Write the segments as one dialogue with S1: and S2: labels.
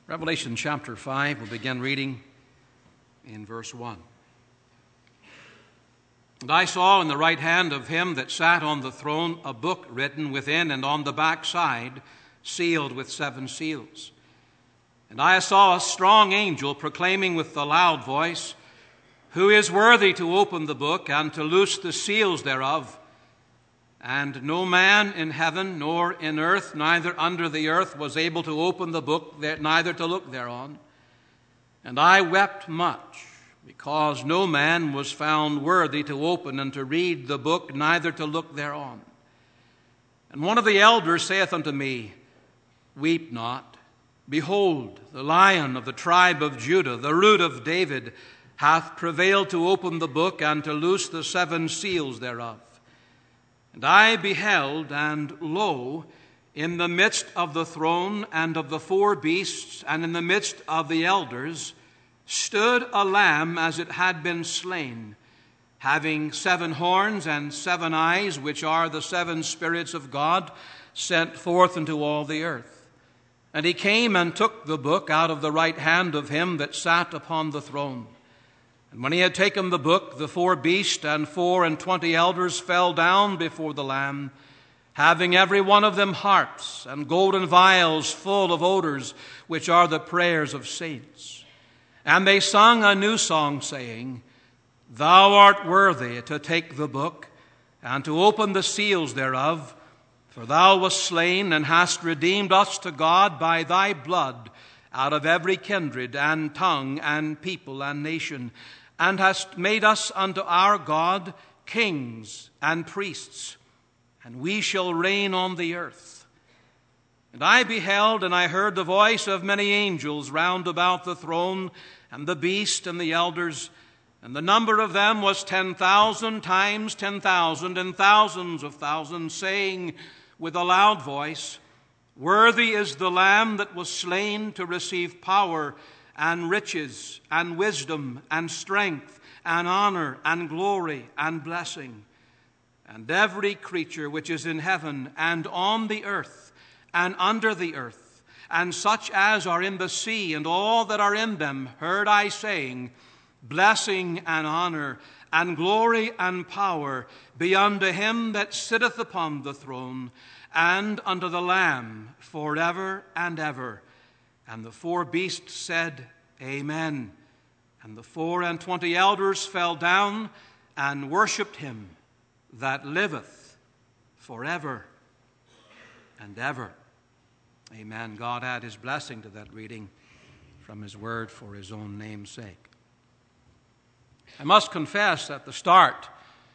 S1: Revelation chapter 5, we'll begin reading in verse 1. And I saw in the right hand of him that sat on the throne a book written within and on the back side, sealed with 7 seals. And I saw a strong angel proclaiming with a loud voice, Who is worthy to open the book and to loose the seals thereof? And no man in heaven, nor in earth, neither under the earth, was able to open the book, neither to look thereon. And I wept much, because no man was found worthy to open and to read the book, neither to look thereon. And one of the elders saith unto me, Weep not. Behold, the Lion of the tribe of Judah, the Root of David, hath prevailed to open the book and to loose the 7 seals thereof. And I beheld, and lo, in the midst of the throne and of the 4 beasts, and in the midst of the elders, stood a lamb as it had been slain, having 7 horns and 7 eyes, which are the 7 spirits of God, sent forth into all the earth. And he came and took the book out of the right hand of him that sat upon the throne. And when he had taken the book, the 4 beasts and 24 elders fell down before the Lamb, having every one of them harps and golden vials full of odors, which are the prayers of saints. And they sung a new song, saying, Thou art worthy to take the book and to open the seals thereof, for thou wast slain and hast redeemed us to God by thy blood out of every kindred and tongue and people and nation, and hast made us unto our God kings and priests, and we shall reign on the earth. And I beheld, and I heard the voice of many angels round about the throne, and the beast and the elders, and the number of them was 10,000 times 10,000, and thousands of thousands, saying with a loud voice, Worthy is the Lamb that was slain to receive power and riches and wisdom and strength and honor and glory and blessing. And every creature which is in heaven and on the earth and under the earth, and such as are in the sea and all that are in them, heard I saying, Blessing and honor and glory and power be unto him that sitteth upon the throne and unto the Lamb forever and ever. And the 4 beasts said, Amen. And the 24 elders fell down and worshipped him that liveth forever and ever. Amen. God add his blessing to that reading from his word for his own name's sake. I must confess at the start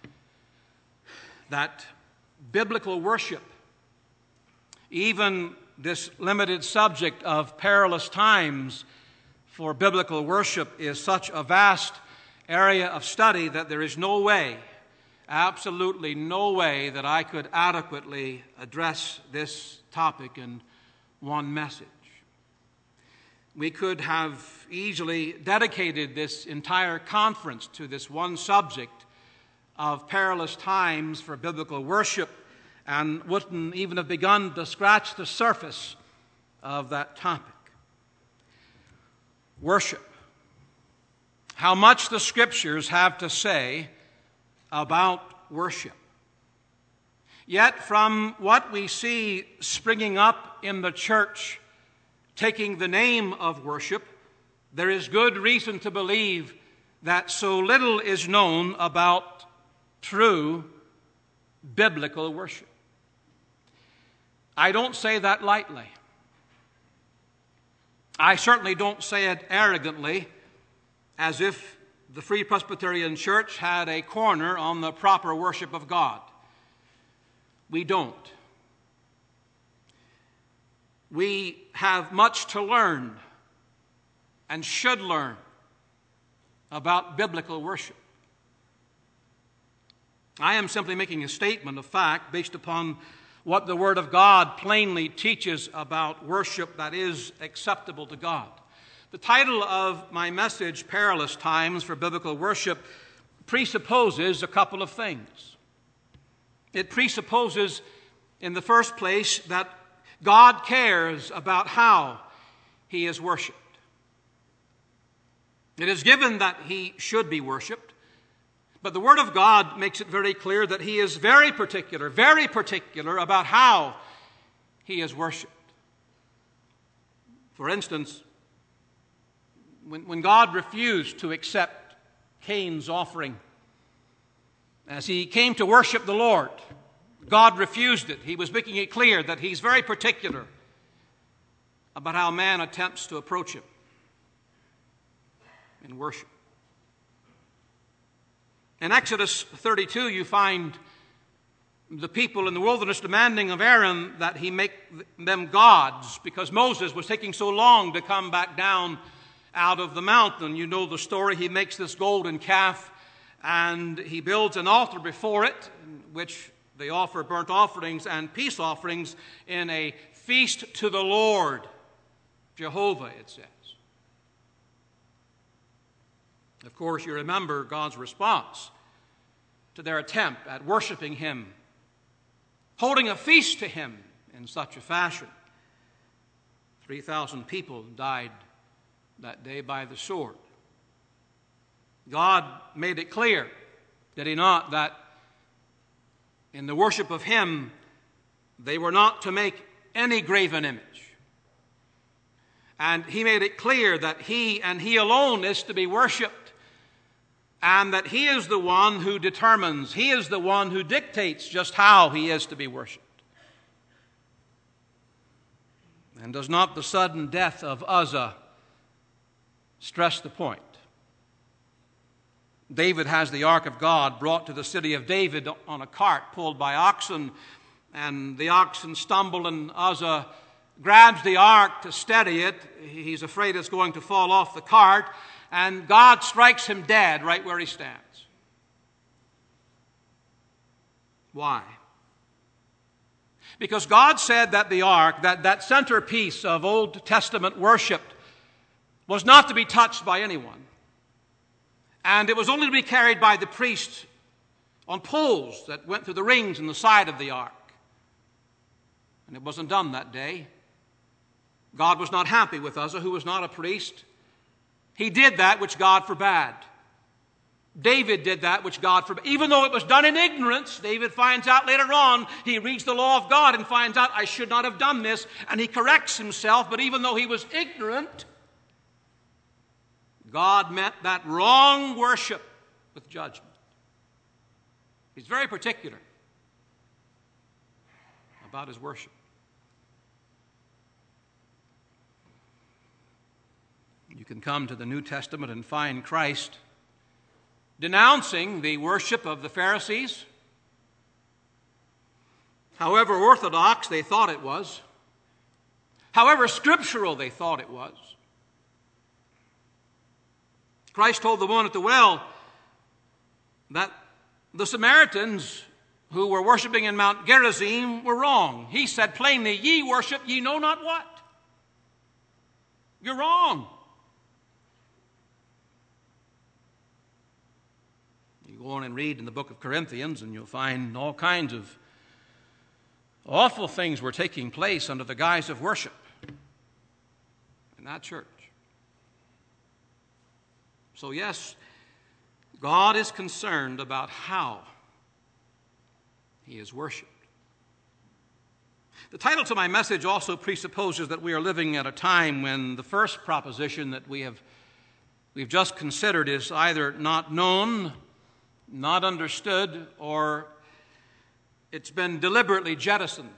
S1: that biblical worship, even this limited subject of perilous times for biblical worship, is such a vast area of study that there is no way, absolutely no way, that I could adequately address this topic in one message. We could have easily dedicated this entire conference to this one subject of perilous times for biblical worship, and wouldn't even have begun to scratch the surface of that topic. Worship. How much the Scriptures have to say about worship. Yet from what we see springing up in the church, taking the name of worship, there is good reason to believe that so little is known about true biblical worship. I don't say that lightly. I certainly don't say it arrogantly, as if the Free Presbyterian Church had a corner on the proper worship of God. We don't. We have much to learn and should learn about biblical worship. I am simply making a statement of fact based upon what the Word of God plainly teaches about worship that is acceptable to God. The title of my message, Perilous Times for Biblical Worship, presupposes a couple of things. It presupposes, in the first place, that God cares about how he is worshiped. It is given that he should be worshiped, but the Word of God makes it very clear that he is very particular about how he is worshiped. For instance, when God refused to accept Cain's offering, as he came to worship the Lord, God refused it. He was making it clear that he's very particular about how man attempts to approach him in worship. In Exodus 32, you find the people in the wilderness demanding of Aaron that he make them gods because Moses was taking so long to come back down out of the mountain. You know the story. He makes this golden calf and he builds an altar before it, in which they offer burnt offerings and peace offerings in a feast to the Lord, Jehovah, it says. Of course, you remember God's response to their attempt at worshiping him, holding a feast to him in such a fashion. 3,000 people died that day by the sword. God made it clear, did he not, that in the worship of him, they were not to make any graven image. And he made it clear that he and he alone is to be worshiped, and that he is the one who determines, he is the one who dictates just how he is to be worshiped. And does not the sudden death of Uzzah stress the point? David has the ark of God brought to the city of David on a cart pulled by oxen, and the oxen stumble, and Uzzah grabs the ark to steady it. He's afraid it's going to fall off the cart, and God strikes him dead right where he stands. Why? Because God said that the ark, that centerpiece of Old Testament worship, was not to be touched by anyone. And it was only to be carried by the priest on poles that went through the rings in the side of the ark. And it wasn't done that day. God was not happy with Uzzah, who was not a priest. He did that which God forbade. David did that which God forbade. Even though it was done in ignorance, David finds out later on, he reads the law of God and finds out, I should not have done this, and he corrects himself. But even though he was ignorant, God met that wrong worship with judgment. He's very particular about his worship. You can come to the New Testament and find Christ denouncing the worship of the Pharisees, however orthodox they thought it was, however scriptural they thought it was. Christ told the woman at the well that the Samaritans who were worshiping in Mount Gerizim were wrong. He said plainly, ye worship ye know not what. You're wrong. You go on and read in the book of Corinthians and you'll find all kinds of awful things were taking place under the guise of worship in that church. So yes, God is concerned about how he is worshipped. The title to my message also presupposes that we are living at a time when the first proposition that we've just considered is either not known, not understood, or it's been deliberately jettisoned.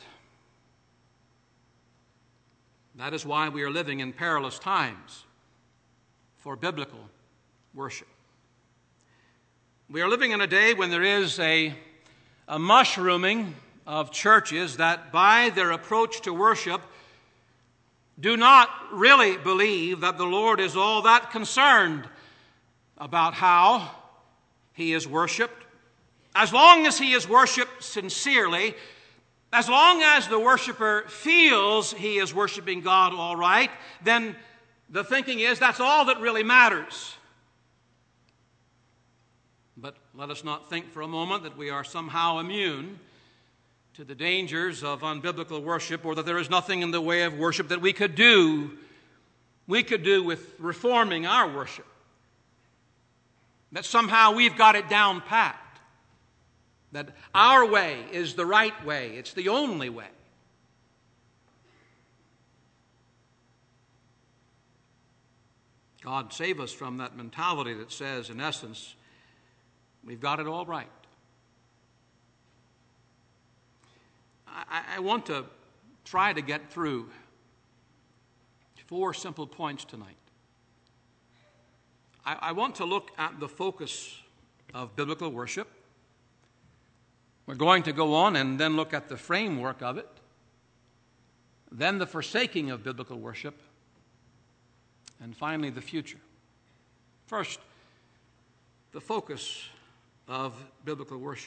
S1: That is why we are living in perilous times for biblical worship. We are living in a day when there is a mushrooming of churches that by their approach to worship do not really believe that the Lord is all that concerned about how he is worshiped. As long as he is worshiped sincerely, as long as the worshiper feels he is worshiping God all right, then the thinking is that's all that really matters. But let us not think for a moment that we are somehow immune to the dangers of unbiblical worship, or that there is nothing in the way of worship that we could do we could do with reforming our worship. That somehow we've got it down pat. That our way is the right way. It's the only way. God save us from that mentality that says, in essence, we've got it all right. I want to try to get through 4 simple points tonight. I want to look at the focus of biblical worship. We're going to go on and then look at the framework of it. Then the forsaking of biblical worship. And finally, the future. First, the focus of biblical worship.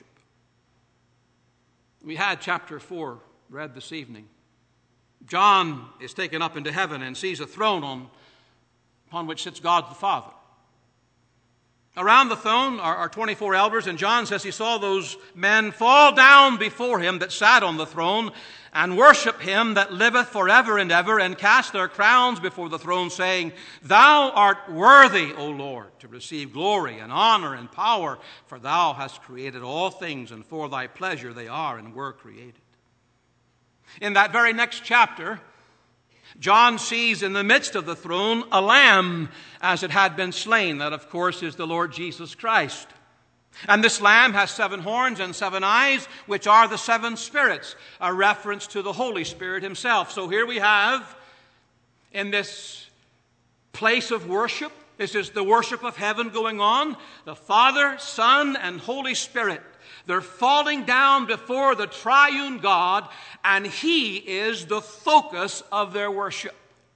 S1: We had chapter 4 read this evening. John is taken up into heaven and sees a throne upon which sits God the Father. Around the throne are 24 elders, and John says he saw those men fall down before him that sat on the throne and worship him that liveth forever and ever, and cast their crowns before the throne, saying, Thou art worthy, O Lord, to receive glory and honor and power, for thou hast created all things, and for thy pleasure they are and were created. In that very next chapter, John sees in the midst of the throne a lamb as it had been slain. That, of course, is the Lord Jesus Christ. And this lamb has 7 horns and 7 eyes, which are the 7 spirits, a reference to the Holy Spirit himself. So here we have, in this place of worship, this is the worship of heaven going on, the Father, Son, and Holy Spirit. They're falling down before the triune God, and he is the focus of their worship.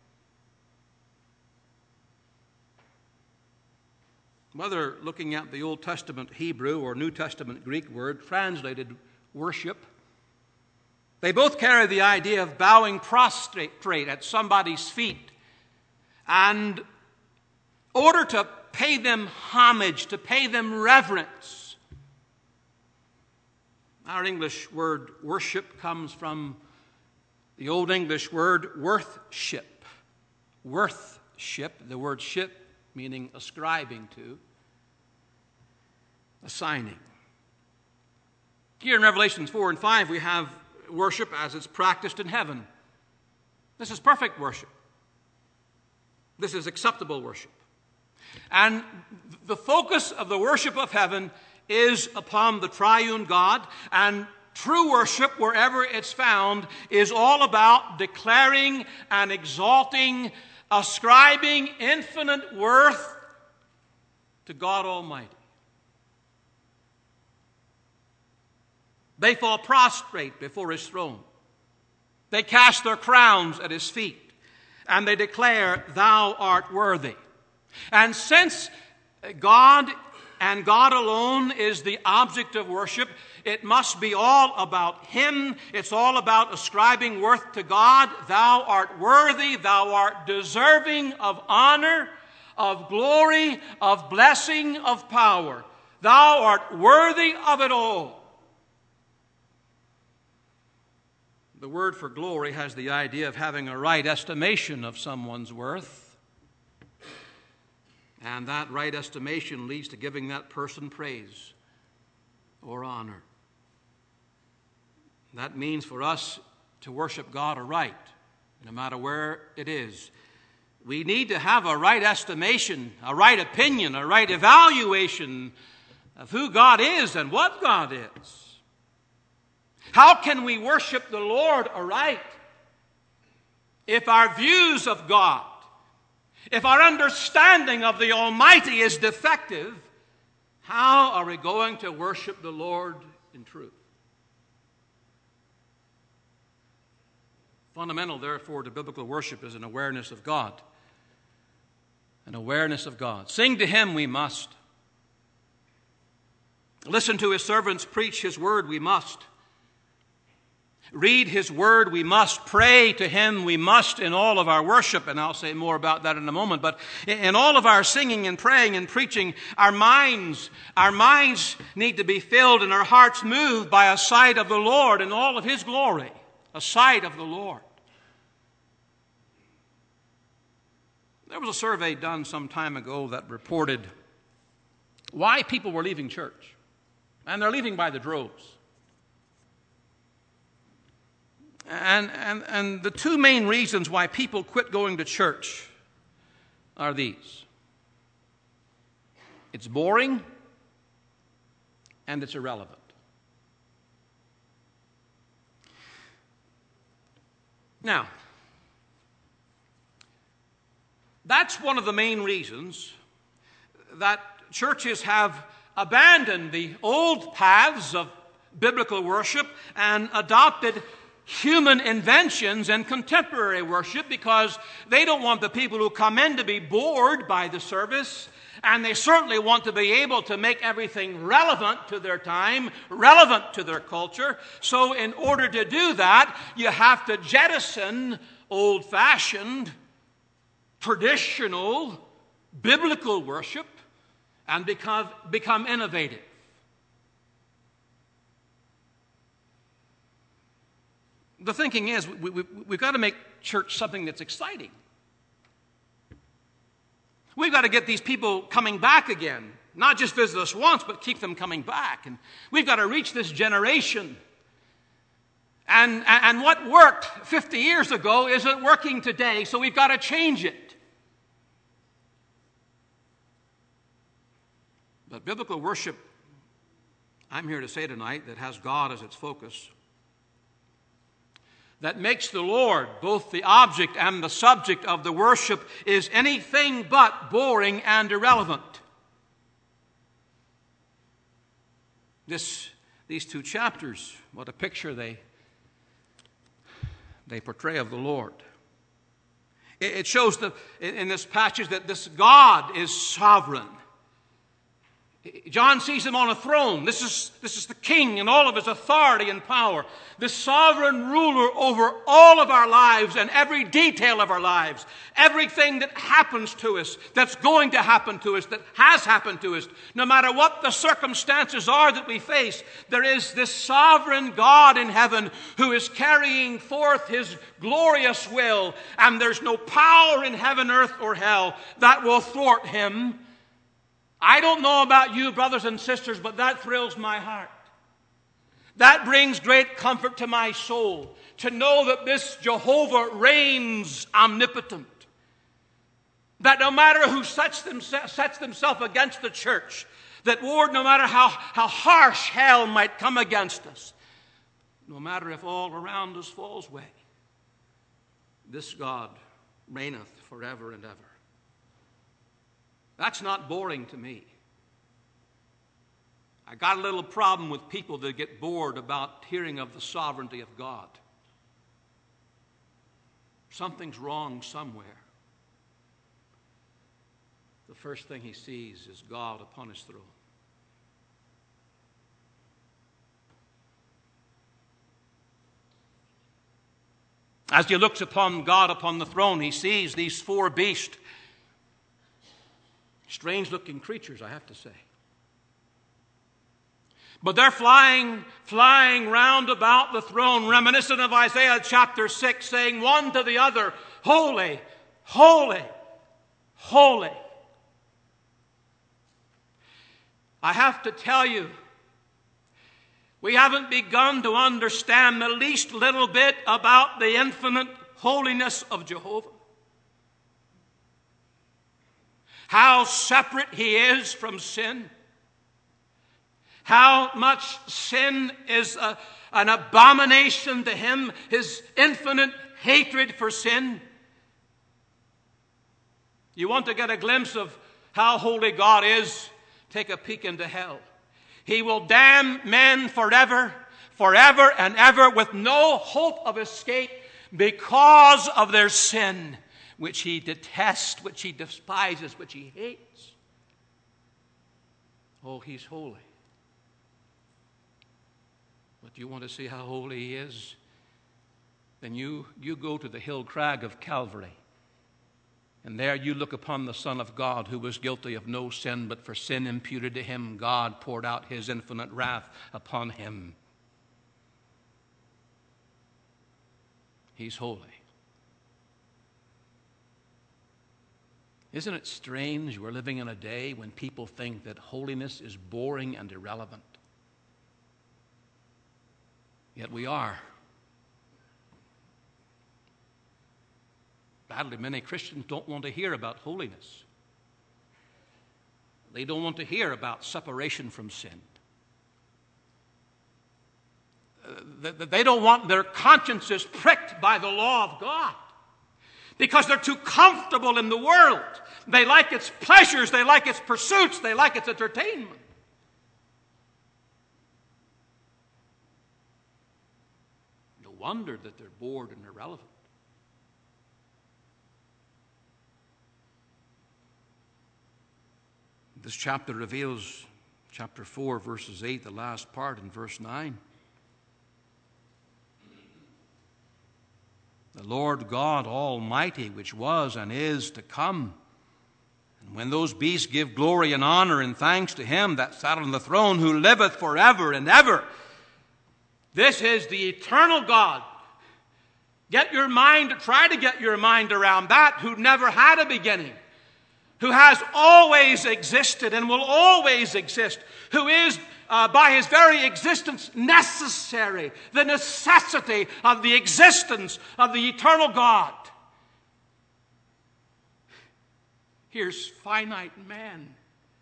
S1: Whether looking at the Old Testament Hebrew or New Testament Greek word translated worship, they both carry the idea of bowing prostrate at somebody's feet and order to pay them homage, to pay them reverence. Our English word worship comes from the Old English word worthship. Worthship, the word ship meaning ascribing to, assigning. Here in Revelations 4 and 5 we have worship as it's practiced in heaven. This is perfect worship. This is acceptable worship. And the focus of the worship of heaven is upon the triune God, and true worship, wherever it's found, is all about declaring and exalting, ascribing infinite worth to God Almighty. They fall prostrate before his throne. They cast their crowns at his feet, and they declare, Thou art worthy. And since God and God alone is the object of worship, it must be all about him. It's all about ascribing worth to God. Thou art worthy. Thou art deserving of honor, of glory, of blessing, of power. Thou art worthy of it all. The word for glory has the idea of having a right estimation of someone's worth. And that right estimation leads to giving that person praise or honor. That means for us to worship God aright, no matter where it is. We need to have a right estimation, a right opinion, a right evaluation of who God is and what God is. How can we worship the Lord aright if our views of God, if our understanding of the Almighty is defective? How are we going to worship the Lord in truth? Fundamental, therefore, to biblical worship is an awareness of God. An awareness of God. Sing to him we must. Listen to his servants preach his word we must. Read his word we must. Pray to him we must in all of our worship. And I'll say more about that in a moment. But in all of our singing and praying and preaching, our minds need to be filled and our hearts moved by a sight of the Lord and all of his glory. A sight of the Lord. There was a survey done some time ago that reported why people were leaving church. And they're leaving by the droves. And the two main reasons why people quit going to church are these. It's boring and it's irrelevant. Now, that's one of the main reasons that churches have abandoned the old paths of biblical worship and adopted human inventions and contemporary worship, because they don't want the people who come in to be bored by the service, and they certainly want to be able to make everything relevant to their time, relevant to their culture. So in order to do that, you have to jettison old-fashioned, traditional, biblical worship and become innovative. The thinking is we've got to make church something that's exciting. We've got to get these people coming back again. Not just visit us once, but keep them coming back. And we've got to reach this generation. And what worked 50 years ago isn't working today, so we've got to change it. But biblical worship, I'm here to say tonight, that has God as its focus, that makes the Lord both the object and the subject of the worship, is anything but boring and irrelevant. These two chapters, what a picture they portray of the Lord. It shows in this passage that this God is sovereign. John sees him on a throne. This is the king in all of his authority and power. The sovereign ruler over all of our lives and every detail of our lives. Everything that happens to us, that's going to happen to us, that has happened to us. No matter what the circumstances are that we face, there is this sovereign God in heaven who is carrying forth his glorious will. And there's no power in heaven, earth, or hell that will thwart him. I don't know about you, brothers and sisters, but that thrills my heart. That brings great comfort to my soul, to know that this Jehovah reigns omnipotent. That no matter who sets themselves against the church, that, Lord, no matter how harsh hell might come against us, no matter if all around us falls away, this God reigneth forever and ever. That's not boring to me. I got a little problem with people that get bored about hearing of the sovereignty of God. Something's wrong somewhere. The first thing he sees is God upon his throne. As he looks upon God upon the throne, he sees these four beasts. Strange-looking creatures, I have to say. But they're flying round about the throne, reminiscent of Isaiah chapter 6, saying one to the other, "Holy, holy, holy." I have to tell you, we haven't begun to understand the least little bit about the infinite holiness of Jehovah. How separate he is from sin. How much sin is an abomination to him. His infinite hatred for sin. You want to get a glimpse of how holy God is? Take a peek into hell. He will damn men forever, forever and ever, with no hope of escape because of their sin, which he detests, which he despises, which he hates. Oh, he's holy. But you want to see how holy he is? Then you go to the hill crag of Calvary. And there you look upon the Son of God, who was guilty of no sin, but for sin imputed to him, God poured out his infinite wrath upon him. He's holy. Isn't it strange we're living in a day when people think that holiness is boring and irrelevant? Yet we are. Badly, many Christians don't want to hear about holiness. They don't want to hear about separation from sin. They don't want their consciences pricked by the law of God because they're too comfortable in the world. They like its pleasures, they like its pursuits, they like its entertainment. No wonder that they're bored and irrelevant. This chapter reveals, chapter 4, verses 8, the last part, in verse 9. The Lord God Almighty, which was and is to come. And when those beasts give glory and honor and thanks to him that sat on the throne, who liveth forever and ever. This is the eternal God. Try to get your mind around that, who never had a beginning, who has always existed and will always exist, who is by his very existence necessary, the necessity of the existence of the eternal God. Here's finite man,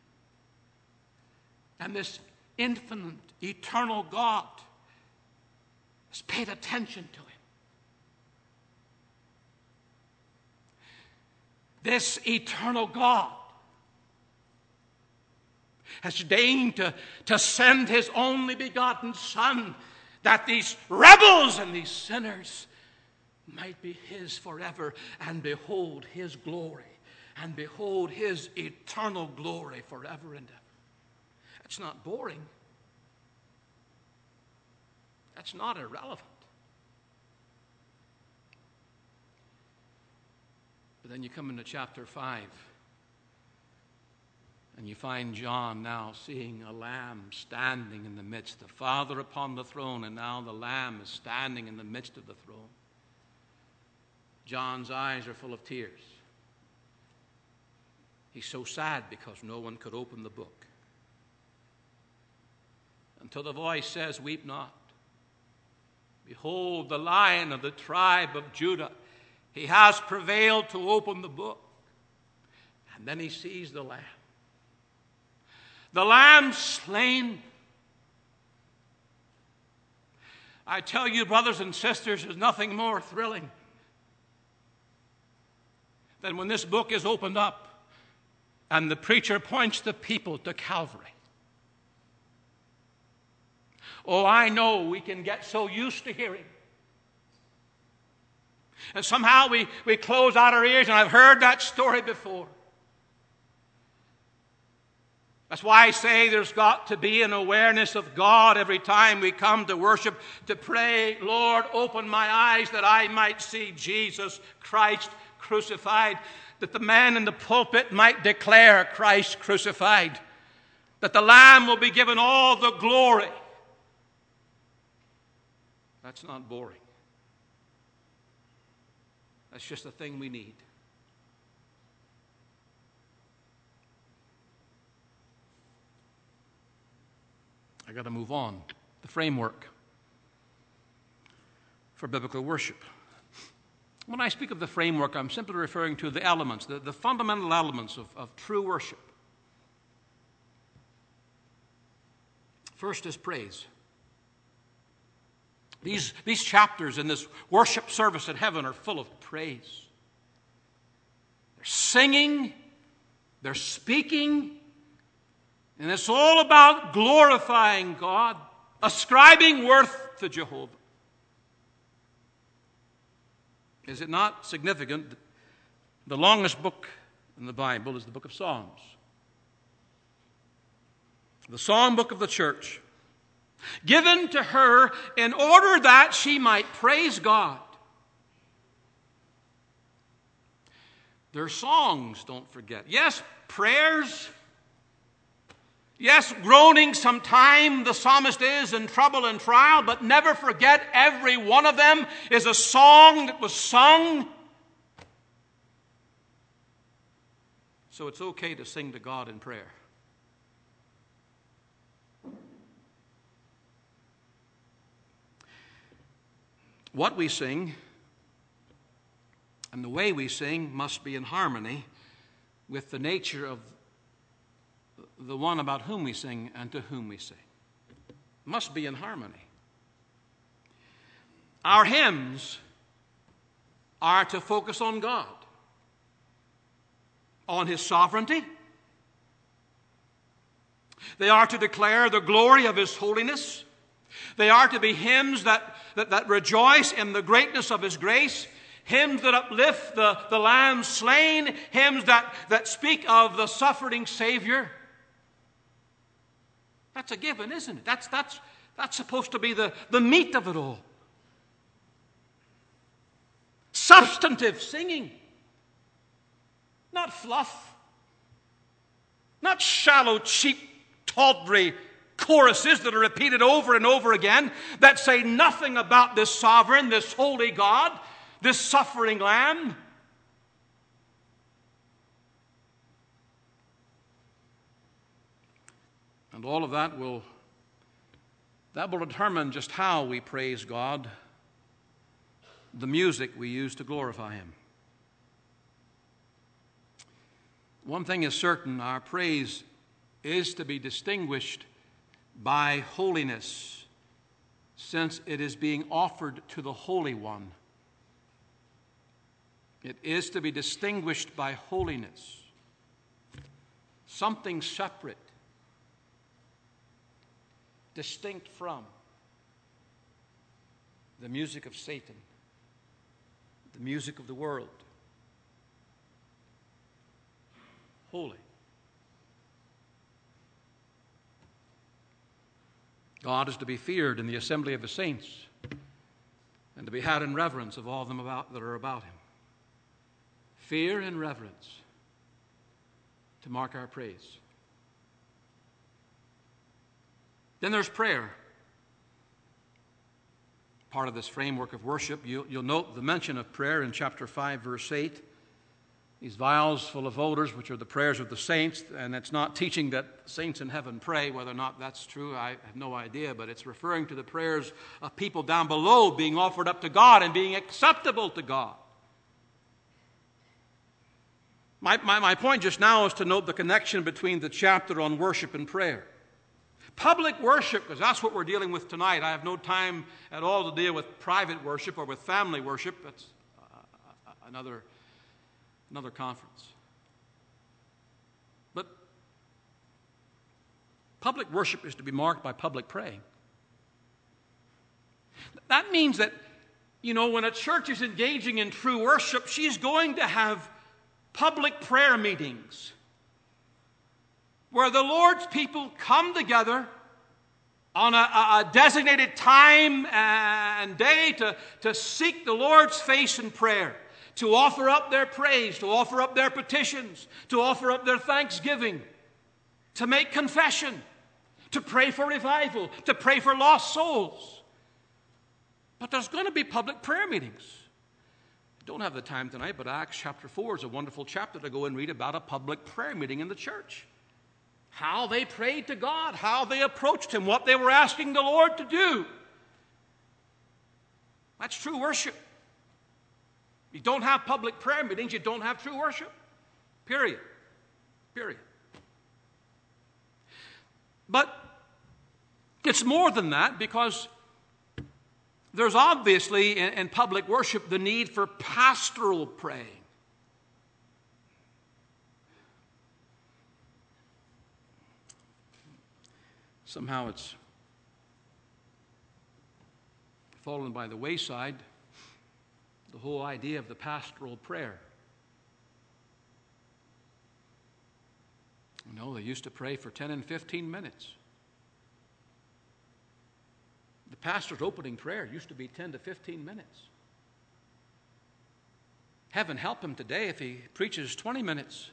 S1: and this infinite, eternal God has paid attention to him. This eternal God has deigned to send his only begotten Son, that these rebels and these sinners might be his forever, and behold his glory, and behold his eternal glory forever and ever. That's not boring. That's not irrelevant. But then you come into chapter 5, and you find John now seeing a lamb standing in the midst, the Father upon the throne, and now the lamb is standing in the midst of the throne. John's eyes are full of tears. He's so sad because no one could open the book. Until the voice says, "Weep not. Behold, the Lion of the tribe of Judah. He has prevailed to open the book." And then he sees the Lamb. The Lamb slain. I tell you, brothers and sisters, there's nothing more thrilling than when this book is opened up and the preacher points the people to Calvary. Oh, I know we can get so used to hearing. And somehow we close out our ears, and I've heard that story before. That's why I say there's got to be an awareness of God every time we come to worship, to pray, "Lord, open my eyes that I might see Jesus Christ crucified," that the man in the pulpit might declare Christ crucified, that the Lamb will be given all the glory. That's not boring. That's just a thing we need. I got to move on. The framework for biblical worship. When I speak of the framework, I'm simply referring to the elements, the fundamental elements of true worship. First is praise. These chapters in this worship service in heaven are full of praise. They're singing, they're speaking, and it's all about glorifying God, ascribing worth to Jehovah. Is it not significant that the longest book in the Bible is the book of Psalms? The song book of the church, given to her in order that she might praise God. Their songs, don't forget. Yes, prayers. Yes, groaning sometime the psalmist is in trouble and trial, but never forget every one of them is a song that was sung. So it's okay to sing to God in prayer. What we sing and the way we sing must be in harmony with the nature of the one about whom we sing and to whom we sing. It must be in harmony. Our hymns are to focus on God, on His sovereignty. They are to declare the glory of His holiness. They are to be hymns that rejoice in the greatness of His grace, hymns that uplift the Lamb slain, hymns that speak of the suffering Savior. That's a given, isn't it? That's supposed to be the meat of it all. Substantive singing, not fluff, not shallow, cheap, tawdry choruses that are repeated over and over again that say nothing about this sovereign, this holy God, this suffering Lamb. And all of that will determine just how we praise God, the music we use to glorify Him. One thing is certain, our praise is to be distinguished by holiness, since it is being offered to the Holy One. It is to be distinguished by holiness, something separate, distinct from the music of Satan, the music of the world. Holy. God is to be feared in the assembly of the saints and to be had in reverence of all them that are about Him. Fear and reverence to mark our praise. Then there's prayer. Part of this framework of worship, you'll note the mention of prayer in chapter 5, verse 8. These vials full of odors, which are the prayers of the saints, and it's not teaching that saints in heaven pray. Whether or not that's true, I have no idea, but it's referring to the prayers of people down below being offered up to God and being acceptable to God. My point just now is to note the connection between the chapter on worship and prayer. Public worship, because that's what we're dealing with tonight. I have no time at all to deal with private worship or with family worship. That's another conference. But public worship is to be marked by public praying. That means that, when a church is engaging in true worship, she's going to have public prayer meetings where the Lord's people come together on a designated time and day to seek the Lord's face in prayer, to offer up their praise, to offer up their petitions, to offer up their thanksgiving, to make confession, to pray for revival, to pray for lost souls. But there's going to be public prayer meetings. I don't have the time tonight, but Acts chapter 4 is a wonderful chapter to go and read about a public prayer meeting in the church. How they prayed to God, how they approached Him, what they were asking the Lord to do. That's true worship. You don't have public prayer meetings, you don't have true worship. Period. But it's more than that, because there's obviously in public worship the need for pastoral praying. Somehow it's fallen by the wayside, the whole idea of the pastoral prayer. They used to pray for 10 and 15 minutes. The pastor's opening prayer used to be 10 to 15 minutes. Heaven help him today if he preaches 20 minutes.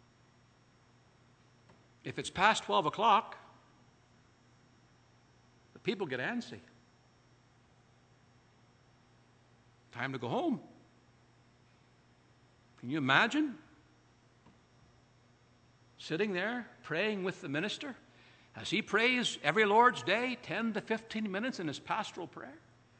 S1: If it's past 12 o'clock, the people get antsy. Time to go home. Can you imagine? sitting there praying with the minister as he prays every Lord's Day 10 to 15 minutes in his pastoral prayer?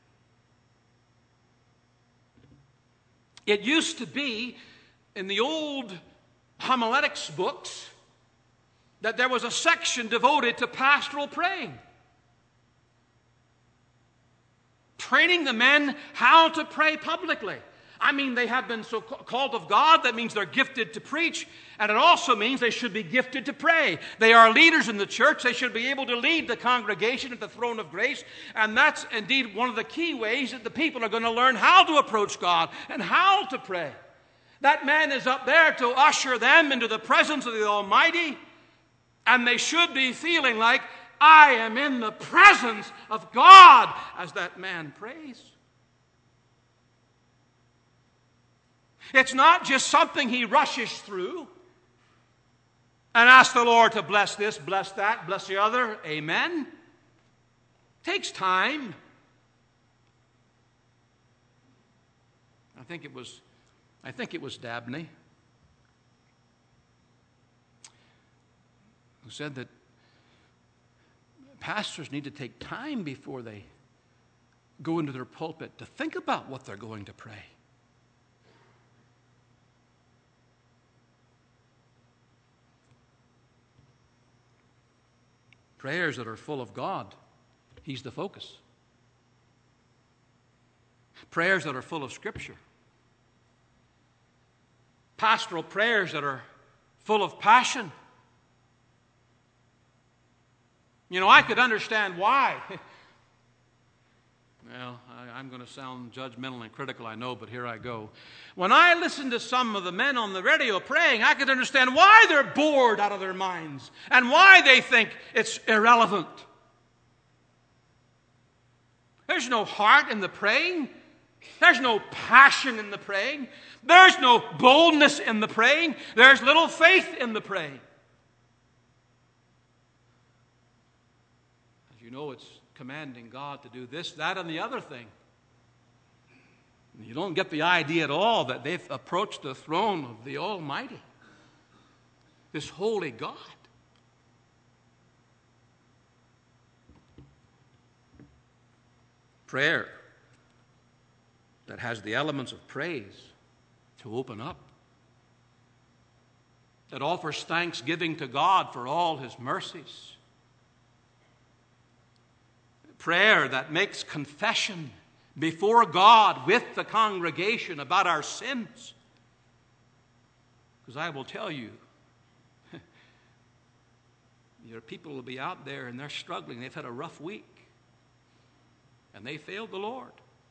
S1: It used to be in the old homiletics books that there was a section devoted to pastoral praying. Training the men how to pray publicly. I mean, they have been so called of God, that means they're gifted to preach, and it also means they should be gifted to pray. They are leaders in the church. They should be able to lead the congregation at the throne of grace, and that's indeed one of the key ways that the people are going to learn how to approach God and how to pray. That man is up there to usher them into the presence of the Almighty, and they should be feeling like, I am in the presence of God as that man prays. It's not just something he rushes through and asks the Lord to bless this, bless that, bless the other. Amen. It takes time. I think it was Dabney who said that pastors need to take time before they go into their pulpit to think about what they're going to pray. Prayers that are full of God, He's the focus. Prayers that are full of Scripture. Pastoral prayers that are full of passion. You know, I could understand why. Well, I'm going to sound judgmental and critical, I know, but here I go. When I listen to some of the men on the radio praying, I could understand why they're bored out of their minds and why they think it's irrelevant. There's no heart in the praying. There's no passion in the praying. There's no boldness in the praying. There's little faith in the praying. As you know, it's commanding God to do this, that, and the other thing. You don't get the idea at all that they've approached the throne of the Almighty, this holy God. Prayer that has the elements of praise to open up, that offers thanksgiving to God for all His mercies. Prayer that makes confession before God with the congregation about our sins. Because I will tell you, your people will be out there and they're struggling. They've had a rough week. And they failed the Lord.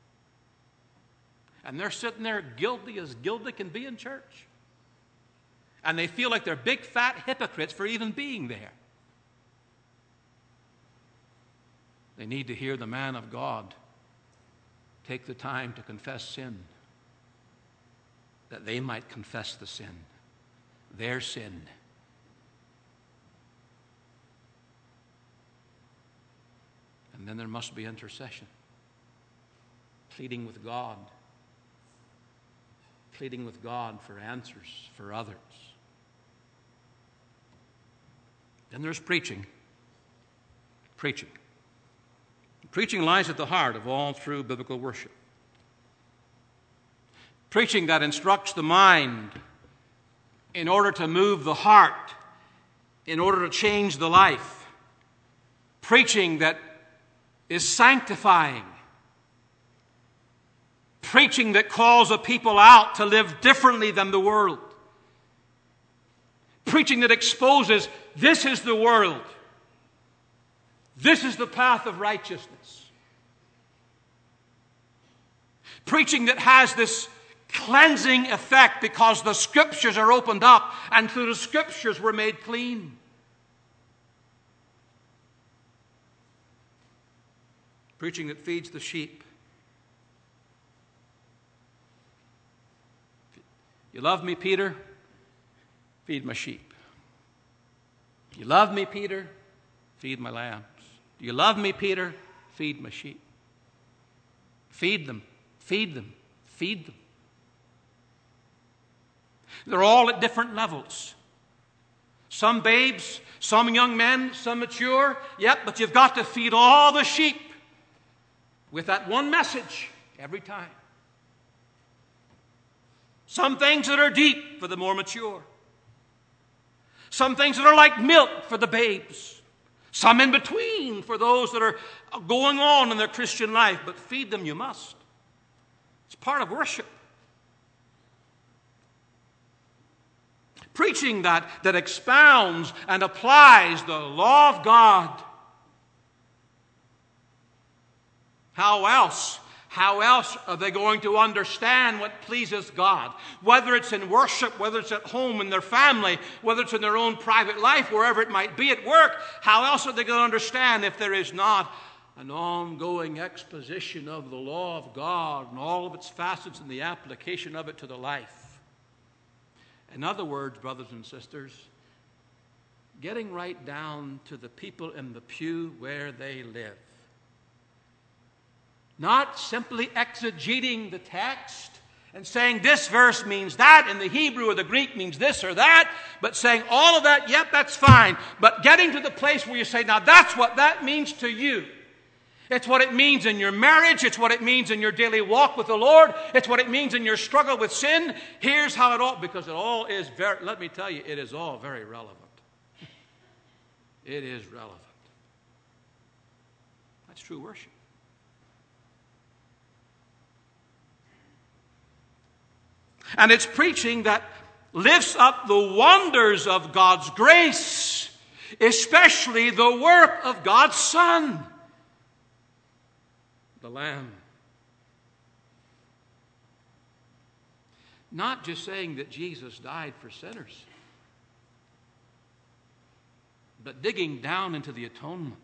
S1: And they're sitting there guilty as guilty can be in church. And they feel like they're big fat hypocrites for even being there. They need to hear the man of God take the time to confess sin, that they might confess the sin, their sin. And then there must be intercession, pleading with God for answers for others. Then there's preaching. Preaching lies at the heart of all true biblical worship. Preaching that instructs the mind in order to move the heart, in order to change the life. Preaching that is sanctifying. Preaching that calls a people out to live differently than the world. Preaching that exposes, this is the world. This is the path of righteousness. Preaching that has this cleansing effect because the Scriptures are opened up and through the Scriptures we're made clean. Preaching that feeds the sheep. You love me, Peter? Feed my sheep. You love me, Peter? Feed my lambs. Do you love me, Peter? Feed my sheep. Feed them. Feed them. Feed them. They're all at different levels. Some babes, some young men, some mature. Yep, but you've got to feed all the sheep with that one message every time. Some things that are deep for the more mature. Some things that are like milk for the babes. Some in between for those that are going on in their Christian life. But feed them you must. It's part of worship. Preaching that expounds and applies the law of God. How else are they going to understand what pleases God? Whether it's in worship, whether it's at home in their family, whether it's in their own private life, wherever it might be at work, how else are they going to understand if there is not an ongoing exposition of the law of God and all of its facets and the application of it to the life? In other words, brothers and sisters, getting right down to the people in the pew where they live. Not simply exegeting the text and saying this verse means that, and the Hebrew or the Greek means this or that, but saying all of that, yep, that's fine. But getting to the place where you say, now that's what that means to you. It's what it means in your marriage. It's what it means in your daily walk with the Lord. It's what it means in your struggle with sin. Here's how it all, because it all is very, let me tell you, it is all very relevant. It is relevant. That's true worship. And it's preaching that lifts up the wonders of God's grace, especially the work of God's Son, the Lamb. Not just saying that Jesus died for sinners, but digging down into the atonement.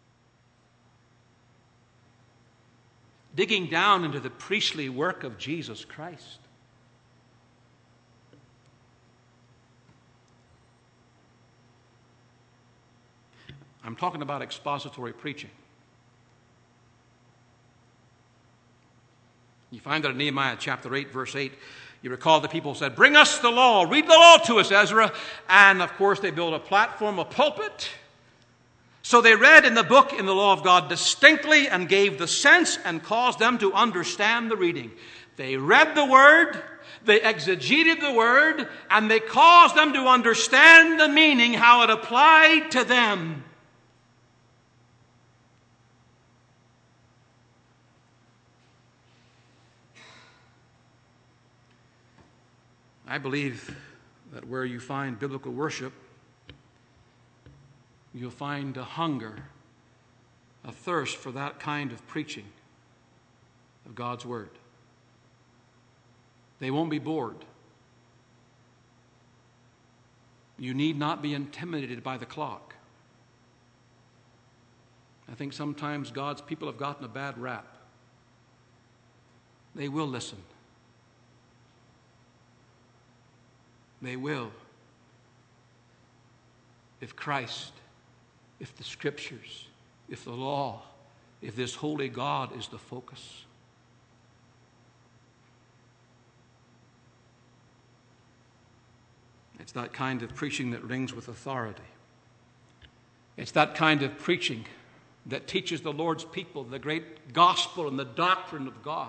S1: Digging down into the priestly work of Jesus Christ. I'm talking about expository preaching. You find that in Nehemiah chapter 8, verse 8, you recall the people said, bring us the law, read the law to us, Ezra. And of course they built a platform, a pulpit. So they read in the book, in the law of God distinctly and gave the sense and caused them to understand the reading. They read the word, they exegeted the word, and they caused them to understand the meaning, how it applied to them. I believe that where you find biblical worship, you'll find a hunger, a thirst for that kind of preaching of God's Word. They won't be bored. You need not be intimidated by the clock. I think sometimes God's people have gotten a bad rap. They will listen. They will. If Christ, if the Scriptures, if the law, if this holy God is the focus. It's that kind of preaching that rings with authority. It's that kind of preaching that teaches the Lord's people the great gospel and the doctrine of God.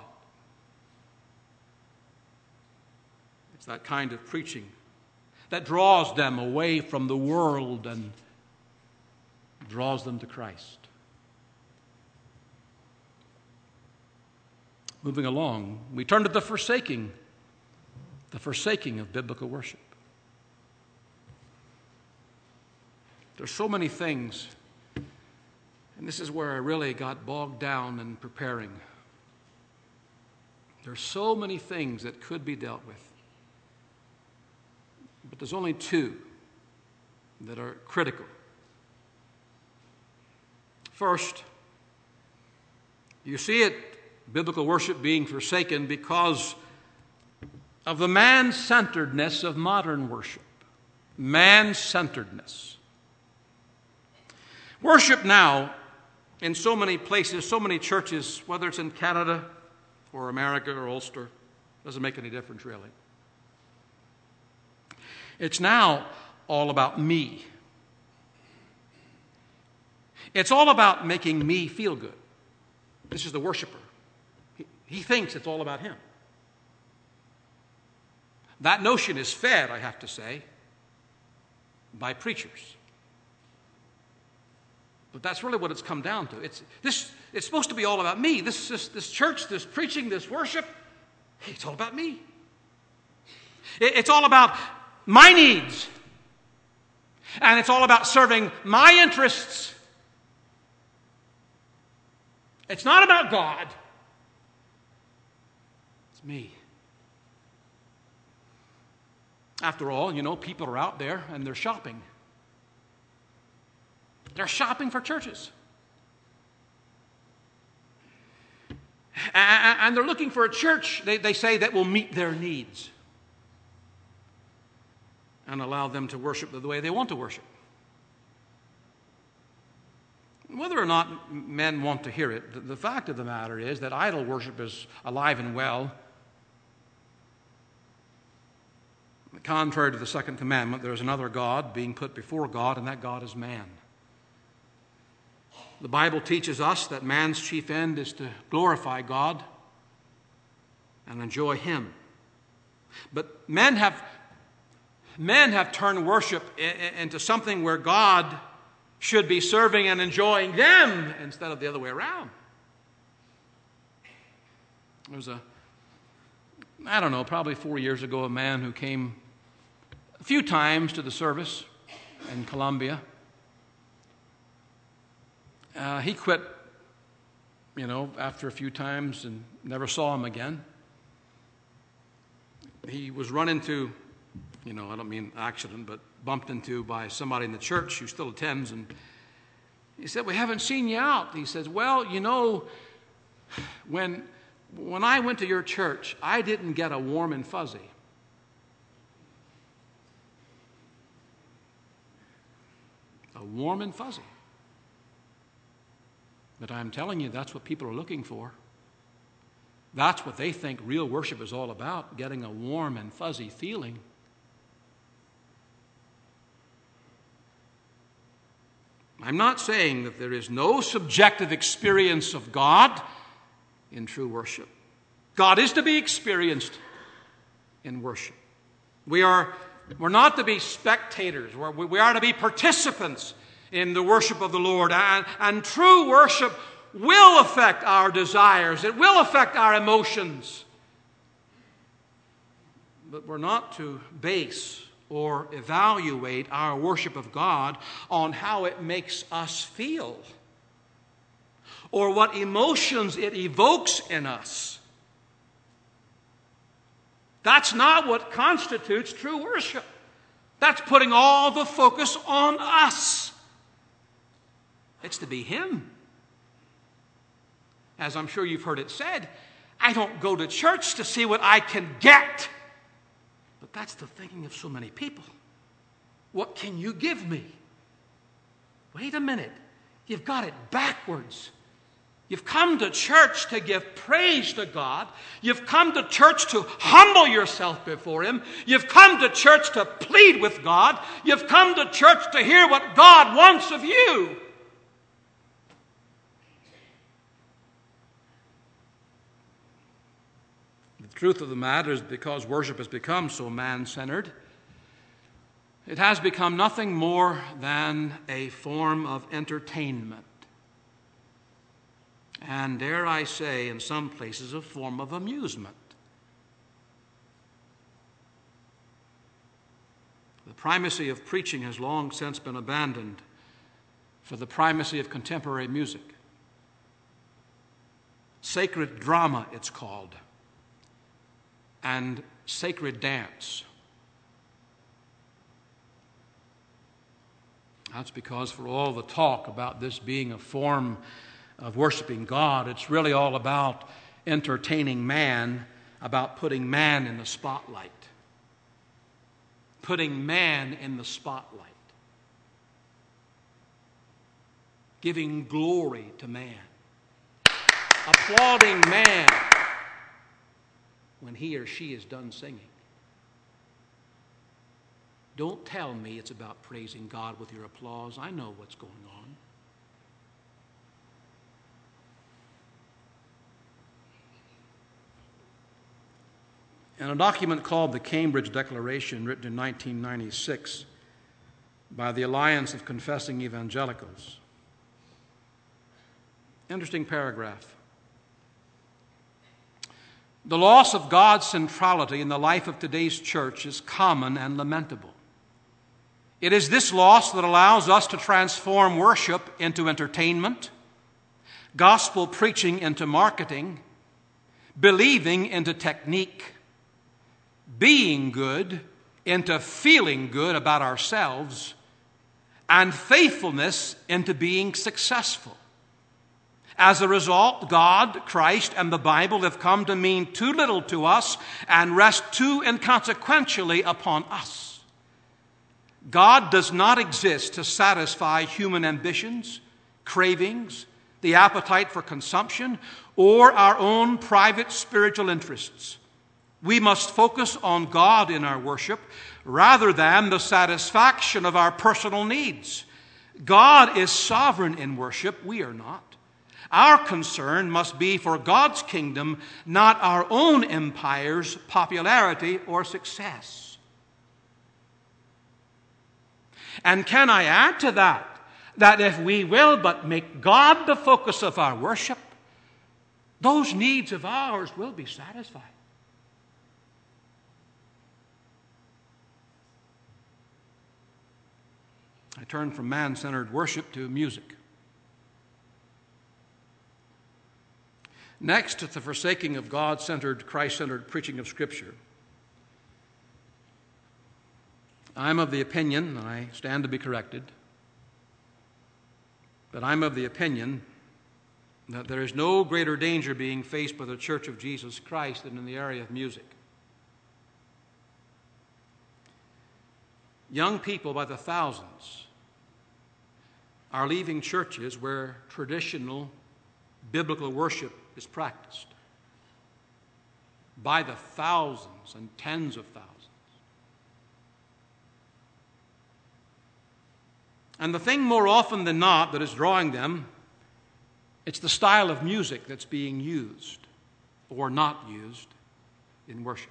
S1: It's that kind of preaching that draws them away from the world and draws them to Christ. Moving along, we turn to the forsaking of biblical worship. There's so many things, and this is where I really got bogged down in preparing. There's so many things that could be dealt with. But there's only two that are critical. First, you see it, biblical worship being forsaken because of the man-centeredness of modern worship. Man-centeredness. Worship now, in so many places, so many churches, whether it's in Canada or America or Ulster, doesn't make any difference really. It's now all about me. It's all about making me feel good. This is the worshiper. He thinks it's all about him. That notion is fed, I have to say, by preachers. But that's really what it's come down to. It's supposed to be all about me. This church, this preaching, this worship, it's all about me. It's all about my needs. And it's all about serving my interests. It's not about God. It's me. After all, people are out there and they're shopping. They're shopping for churches. And they're looking for a church, they say, that will meet their needs and allow them to worship the way they want to worship. Whether or not men want to hear it, the fact of the matter is that idol worship is alive and well. Contrary to the second commandment, there is another God being put before God, and that God is man. The Bible teaches us that man's chief end is to glorify God and enjoy Him. But men have turned worship into something where God should be serving and enjoying them instead of the other way around. There was probably 4 years ago, a man who came a few times to the service in Colombia. He quit, after a few times and never saw him again. He was run into, I don't mean accident, but bumped into by somebody in the church who still attends. And he said, "We haven't seen you out." He says, "Well, when I went to your church, I didn't get a warm and fuzzy." A warm and fuzzy. But I'm telling you, that's what people are looking for. That's what they think real worship is all about, getting a warm and fuzzy feeling. I'm not saying that there is no subjective experience of God in true worship. God is to be experienced in worship. We're not to be spectators. We are to be participants in the worship of the Lord. And true worship will affect our desires. It will affect our emotions. But we're not to base or evaluate our worship of God on how it makes us feel or what emotions it evokes in us. That's not what constitutes true worship. That's putting all the focus on us. It's to be Him. As I'm sure you've heard it said, I don't go to church to see what I can get. But that's the thinking of so many people. What can you give me? Wait a minute. You've got it backwards. You've come to church to give praise to God. You've come to church to humble yourself before Him. You've come to church to plead with God. You've come to church to hear what God wants of you. The truth of the matter is, because worship has become so man-centered, it has become nothing more than a form of entertainment. And dare I say, in some places, a form of amusement. The primacy of preaching has long since been abandoned for the primacy of contemporary music. Sacred drama, it's called, and sacred dance. That's because for all the talk about this being a form of worshiping God, it's really all about entertaining man, about putting man in the spotlight. Putting man in the spotlight. Giving glory to man. Applauding man when he or she is done singing. Don't tell me it's about praising God with your applause. I know what's going on. In a document called the Cambridge Declaration, written in 1996 by the Alliance of Confessing Evangelicals, interesting paragraph. The loss of God's centrality in the life of today's church is common and lamentable. It is this loss that allows us to transform worship into entertainment, gospel preaching into marketing, believing into technique, being good into feeling good about ourselves, and faithfulness into being successful. As a result, God, Christ, and the Bible have come to mean too little to us and rest too inconsequentially upon us. God does not exist to satisfy human ambitions, cravings, the appetite for consumption, or our own private spiritual interests. We must focus on God in our worship rather than the satisfaction of our personal needs. God is sovereign in worship. We are not. Our concern must be for God's kingdom, not our own empire's popularity or success. And can I add to that if we will but make God the focus of our worship, those needs of ours will be satisfied. I turn from man-centered worship to music. Next, to the forsaking of God-centered, Christ-centered preaching of Scripture. I'm of the opinion, and I stand to be corrected, but I'm of the opinion that there is no greater danger being faced by the Church of Jesus Christ than in the area of music. Young people by the thousands are leaving churches where traditional biblical worship is practiced. By the thousands and tens of thousands. And the thing more often than not that is drawing them, it's the style of music that's being used or not used in worship.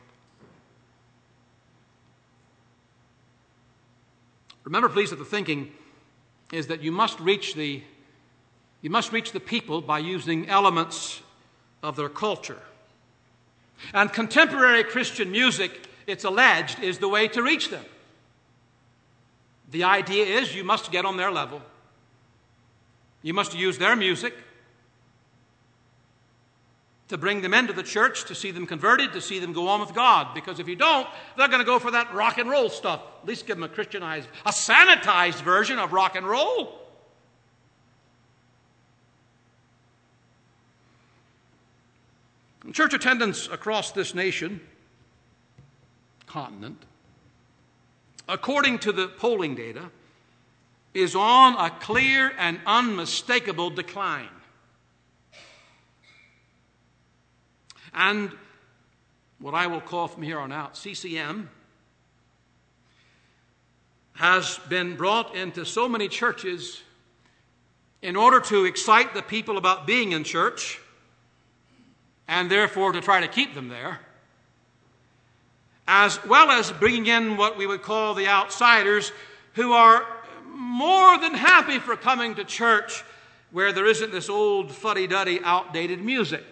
S1: Remember, please, that the thinking is that you must reach the people by using elements of their culture. And contemporary Christian music, it's alleged, is the way to reach them. The idea is you must get on their level. You must use their music to bring them into the church, to see them converted, to see them go on with God. Because if you don't, they're going to go for that rock and roll stuff. At least give them a Christianized, a sanitized version of rock and roll. Church attendance across this continent, according to the polling data, is on a clear and unmistakable decline. And what I will call from here on out CCM has been brought into so many churches in order to excite the people about being in church and therefore to try to keep them there, as well as bringing in what we would call the outsiders who are more than happy for coming to church where there isn't this old fuddy-duddy outdated music.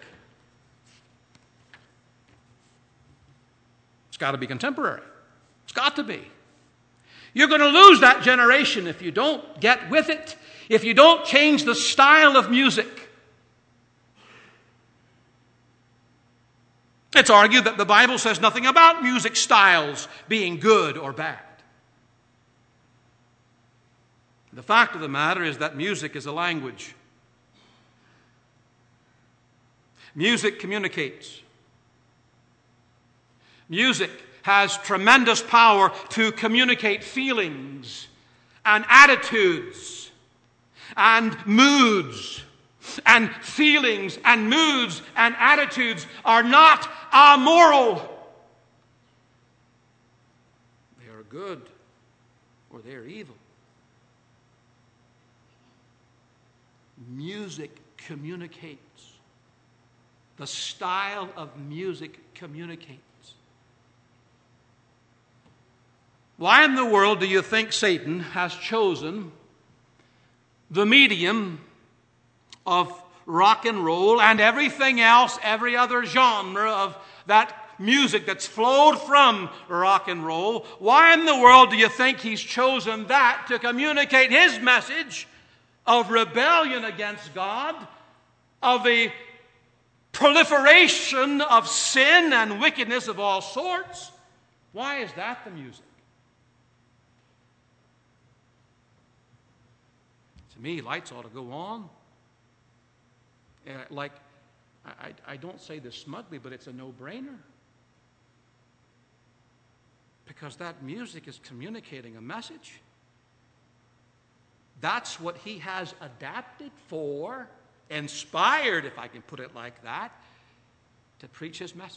S1: It's got to be contemporary. It's got to be. You're going to lose that generation if you don't get with it, if you don't change the style of music. It's argued that the Bible says nothing about music styles being good or bad. The fact of the matter is that music is a language. Music communicates. Music has tremendous power to communicate feelings and attitudes and moods. And feelings and moods and attitudes are not amoral. They are good or they're evil. Music communicates. The style of music communicates. Why in the world do you think Satan has chosen the medium of rock and roll and everything else, every other genre of that music that's flowed from rock and roll? Why in the world do you think he's chosen that to communicate his message of rebellion against God, of the proliferation of sin and wickedness of all sorts? Why is that the music? To me, lights ought to go on. I don't say this smugly, but it's a no-brainer. Because that music is communicating a message. That's what he has adapted for, inspired, if I can put it like that, to preach his message.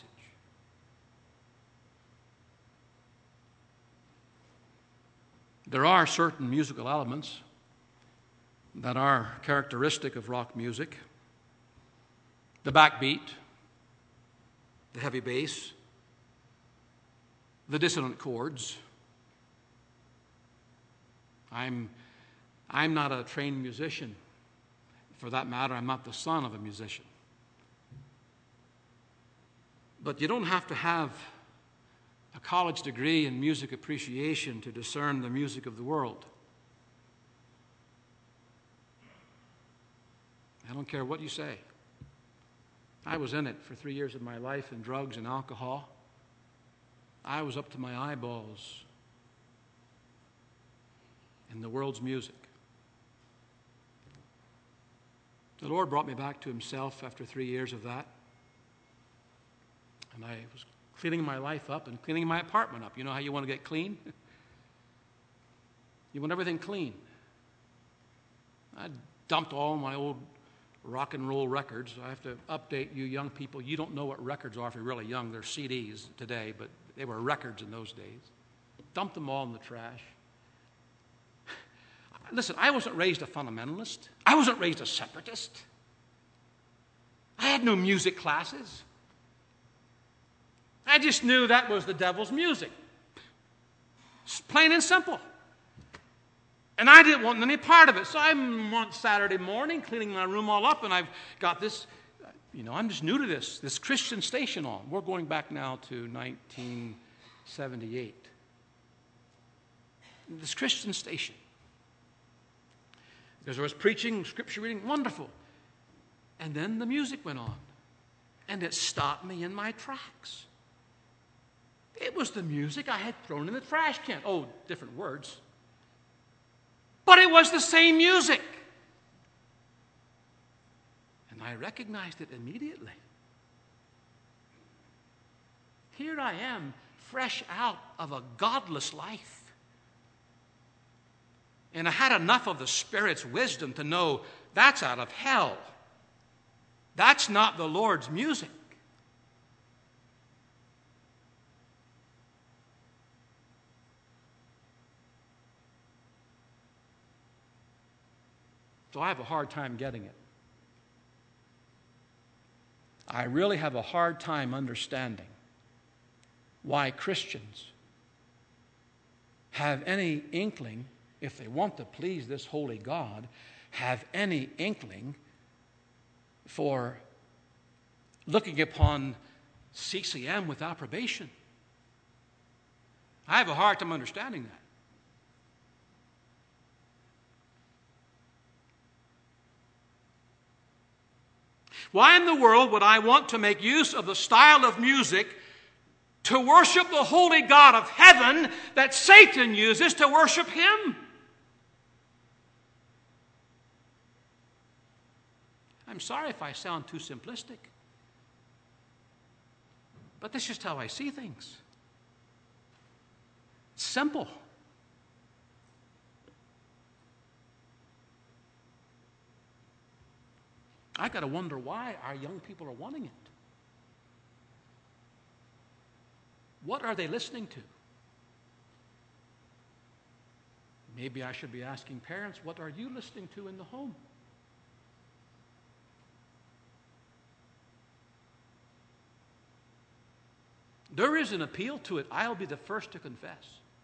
S1: There are certain musical elements that are characteristic of rock music. The backbeat, the heavy bass, the dissonant chords. I'm not a trained musician. For that matter, I'm not the son of a musician. But you don't have to have a college degree in music appreciation to discern the music of the world. I don't care what you say. I was in it for 3 years of my life in drugs and alcohol. I was up to my eyeballs in the world's music. The Lord brought me back to himself after 3 years of that. And I was cleaning my life up and cleaning my apartment up. You know how you want to get clean? You want everything clean. I dumped all my old rock and roll records. I have to update you young people. You don't know what records are if you're really young. They're CDs today, but they were records in those days. Dumped them all in the trash. Listen, I wasn't raised a fundamentalist. I wasn't raised a separatist. I had no music classes. I just knew that was the devil's music. It's plain and simple. And I didn't want any part of it. So I'm one Saturday morning cleaning my room all up, and I've got this, I'm just new to this Christian station on. We're going back now to 1978. This Christian station. Because I was preaching, scripture reading, wonderful. And then the music went on. And it stopped me in my tracks. It was the music I had thrown in the trash can. Oh, different words. But it was the same music. And I recognized it immediately. Here I am, fresh out of a godless life. And I had enough of the Spirit's wisdom to know that's out of hell. That's not the Lord's music. So I have a hard time getting it. I really have a hard time understanding why Christians have any inkling, if they want to please this holy God, have any inkling for looking upon CCM with approbation. I have a hard time understanding that. Why in the world would I want to make use of the style of music to worship the holy God of heaven that Satan uses to worship him? I'm sorry if I sound too simplistic, but that's just how I see things. It's simple. I got to wonder why our young people are wanting it. What are they listening to? Maybe I should be asking parents, what are you listening to in the home? There is an appeal to it, I'll be the first to confess.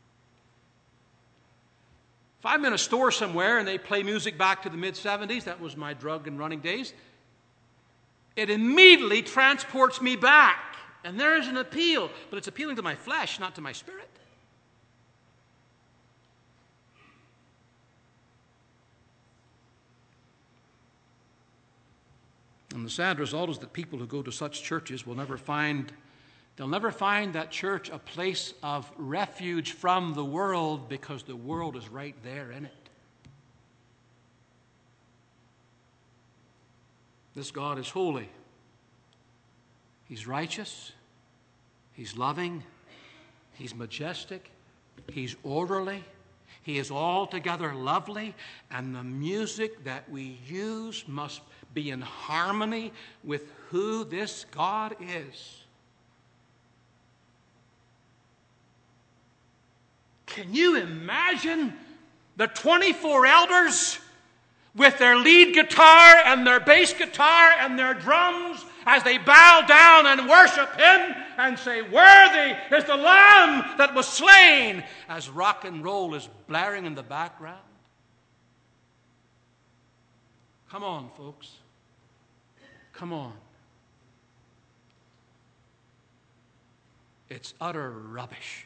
S1: If I'm in a store somewhere and they play music back to the mid-'70s, that was my drug and running days, it immediately transports me back. And there is an appeal, but it's appealing to my flesh, not to my spirit. And the sad result is that people who go to such churches will never find that church a place of refuge from the world, because the world is right there in it. This God is holy. He's righteous. He's loving. He's majestic. He's orderly. He is altogether lovely. And the music that we use must be in harmony with who this God is. Can you imagine the 24 elders with their lead guitar and their bass guitar and their drums as they bow down and worship Him and say, "Worthy is the Lamb that was slain," as rock and roll is blaring in the background? Come on, folks. Come on. It's utter rubbish.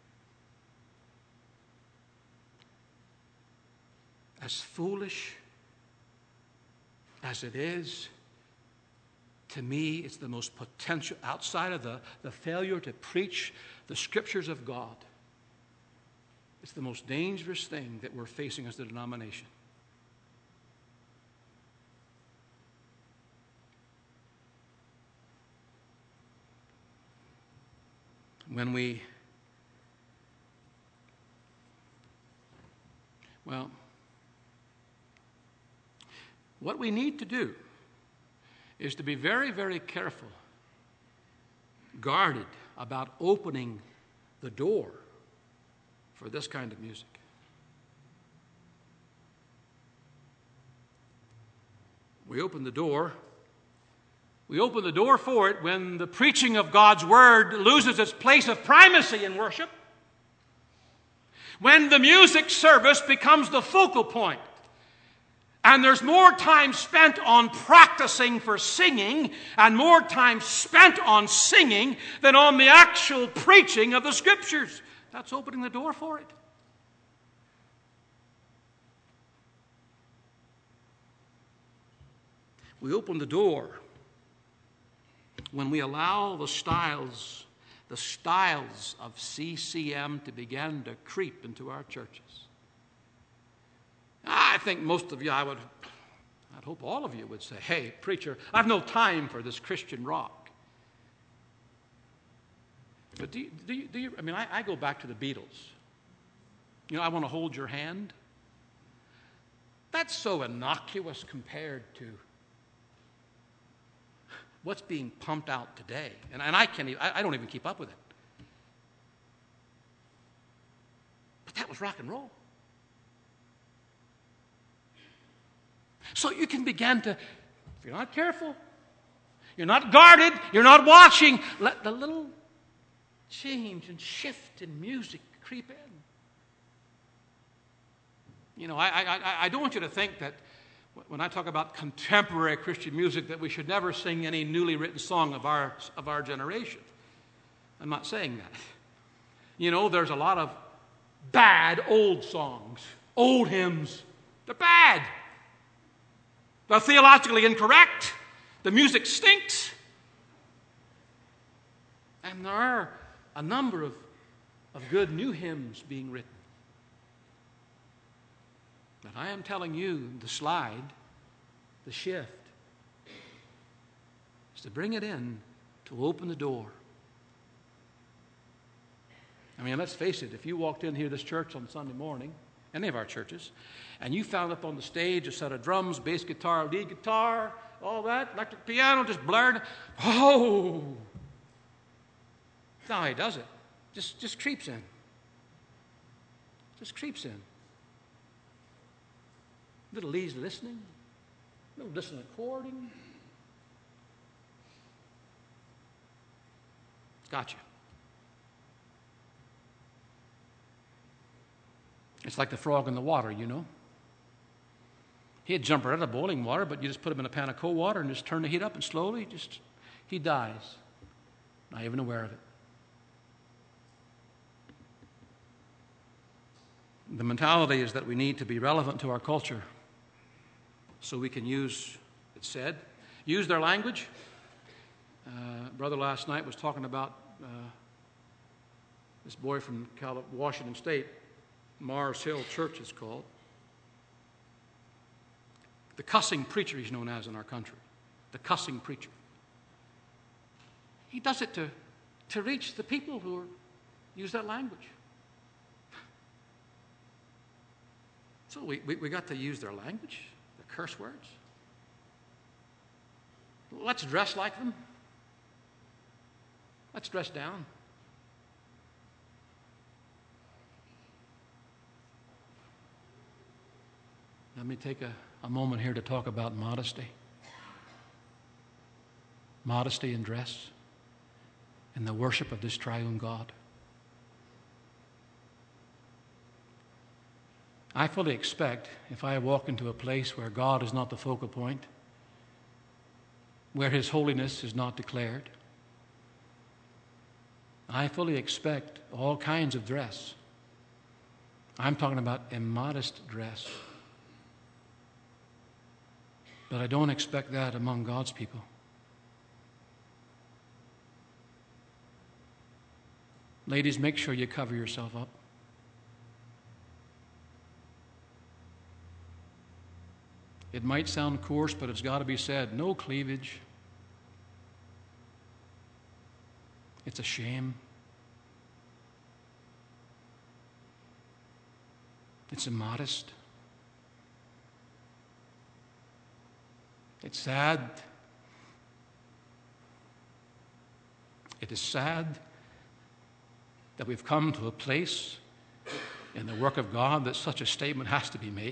S1: As foolish as it is, to me, it's the most potential, outside of the failure to preach the Scriptures of God, it's the most dangerous thing that we're facing as a denomination. What we need to do is to be very, very careful, guarded about opening the door for this kind of music. We open the door for it when the preaching of God's Word loses its place of primacy in worship, when the music service becomes the focal point, and there's more time spent on practicing for singing and more time spent on singing than on the actual preaching of the Scriptures. That's opening the door for it. We open the door when we allow the styles of CCM to begin to creep into our churches. I think most of you, I'd hope all of you would say, "Hey, preacher, I've no time for this Christian rock." But do you, I go back to the Beatles. "I Want to Hold Your Hand." That's so innocuous compared to what's being pumped out today. And I don't even keep up with it. But that was rock and roll. So you can begin to, if you're not careful, you're not guarded, you're not watching, let the little change and shift in music creep in. I don't want you to think that when I talk about contemporary Christian music that we should never sing any newly written song of our generation. I'm not saying that. There's a lot of bad old songs, old hymns. They're bad. They're theologically incorrect. The music stinks. And there are a number of good new hymns being written. But I am telling you, the shift, is to bring it in, to open the door. Let's face it, if you walked in here, this church on Sunday morning, any of our churches, and you found up on the stage a set of drums, bass guitar, lead guitar, all that, electric piano, just blaring, oh! That's not how he does it. Just creeps in. Just creeps in. little easy listening, little distant according. Gotcha. It's like the frog in the water, you know. He'd jump right out of boiling water, but you just put him in a pan of cold water and just turn the heat up, and slowly he dies, not even aware of it. The mentality is that we need to be relevant to our culture so we can use, it said, use their language. Brother last night was talking about this boy from Washington State, Mars Hill Church it's called. The cussing preacher he's known as in our country. The cussing preacher. He does it to reach the people who use that language. So we got to use their language, the curse words. Let's dress like them. Let's dress down. Let me take a moment here to talk about modesty. Modesty in dress and the worship of this triune God. I fully expect if I walk into a place where God is not the focal point, where His holiness is not declared, I fully expect all kinds of dress. I'm talking about immodest dress. But I don't expect that among God's people. Ladies, make sure you cover yourself up. It might sound coarse, but it's got to be said. No cleavage. It's a shame. It's immodest. It's sad. It is sad that we've come to a place in the work of God that such a statement has to be made.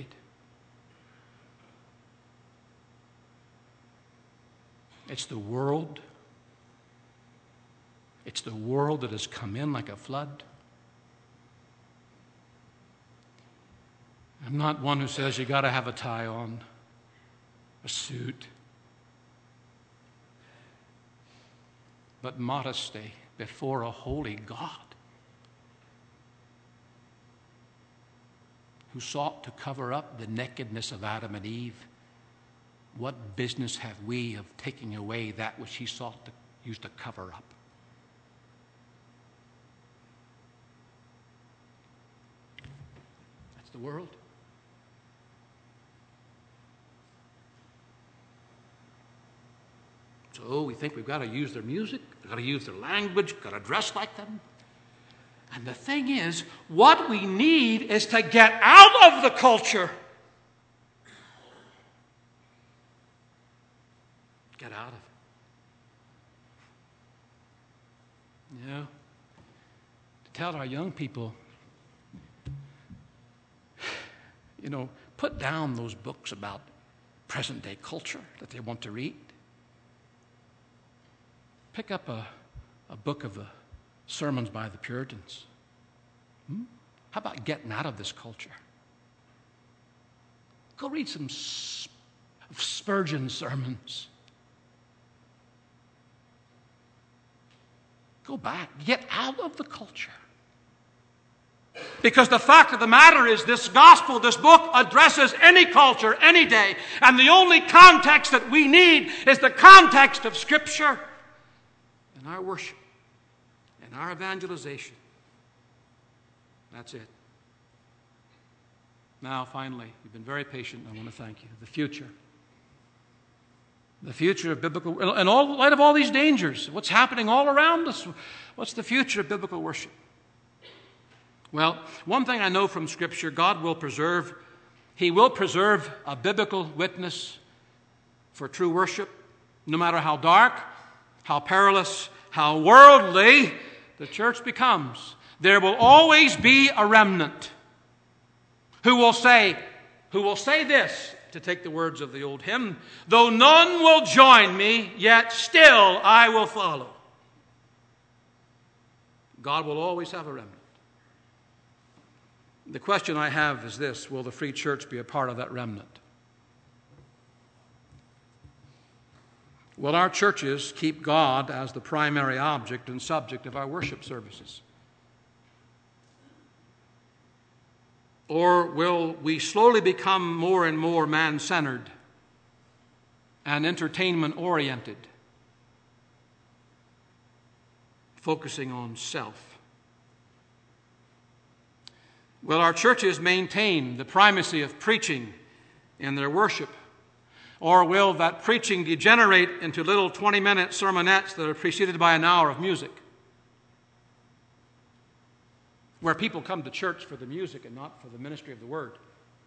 S1: It's the world. It's the world that has come in like a flood. I'm not one who says you got to have a tie on, a suit. But modesty before a holy God who sought to cover up the nakedness of Adam and Eve. What business have we of taking away that which He sought to use to cover up? That's the world. So we think we've got to use their music, we've got to use their language, we've got to dress like them. And the thing is, what we need is to get out of the culture. Get out of it. You know, to tell our young people, you know, put down those books about present day culture that they want to read. Pick up a book of the sermons by the Puritans. How about getting out of this culture? Go read some Spurgeon sermons. Go back. Get out of the culture. Because the fact of the matter is this gospel, this book, addresses any culture, any day. And the only context that we need is the context of Scripture in our worship, in our evangelization. That's it. Now, finally, you've been very patient. I want to thank you. The future. The future of biblical, in light of all these dangers, what's happening all around us, what's the future of biblical worship? Well, one thing I know from Scripture, God will preserve, He will preserve a biblical witness for true worship, no matter how dark, how perilous, how worldly the church becomes. There will always be a remnant who will say, who will say this, to take the words of the old hymn, though none will join me, yet still I will follow. God will always have a remnant. The question I have is this: will the Free Church be a part of that remnant? Will our churches keep God as the primary object and subject of our worship services? Or will we slowly become more and more man-centered and entertainment-oriented, focusing on self? Will our churches maintain the primacy of preaching in their worship? Or will that preaching degenerate into little 20-minute sermonettes that are preceded by an hour of music, where people come to church for the music and not for the ministry of the Word?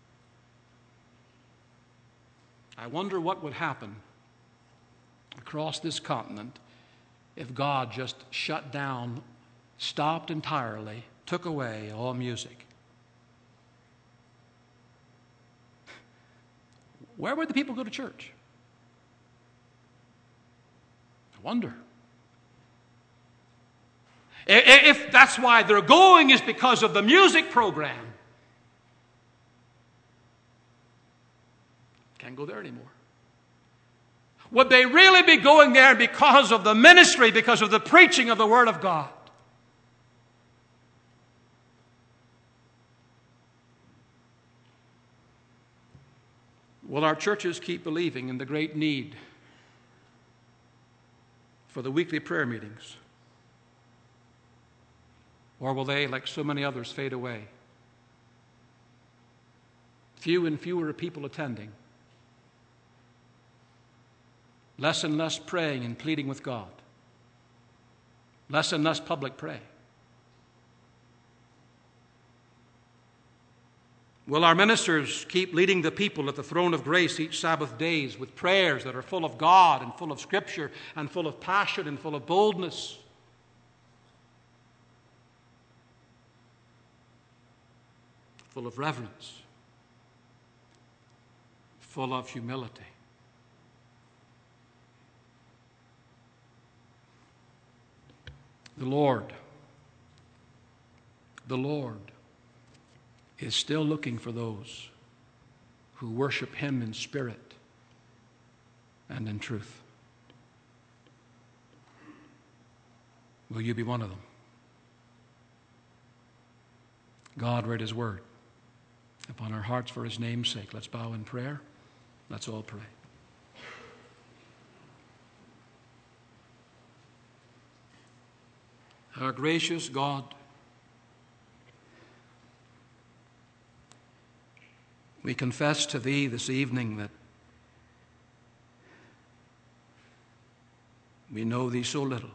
S1: I wonder what would happen across this continent if God just shut down, stopped entirely, took away all music. Where would the people go to church? I wonder. If that's why they're going is because of the music program, can't go there anymore. Would they really be going there because of the ministry, because of the preaching of the Word of God? Will our churches keep believing in the great need for the weekly prayer meetings? Or will they, like so many others, fade away? Few and fewer people attending. Less and less praying and pleading with God. Less and less public prayer. Will our ministers keep leading the people at the throne of grace each Sabbath days with prayers that are full of God and full of Scripture and full of passion and full of boldness? Full of reverence, full of humility. The Lord is still looking for those who worship Him in spirit and in truth. Will you be one of them? God read His Word upon our hearts for His name's sake. Let's bow in prayer. Let's all pray. Our gracious God, we confess to Thee this evening that we know Thee so little.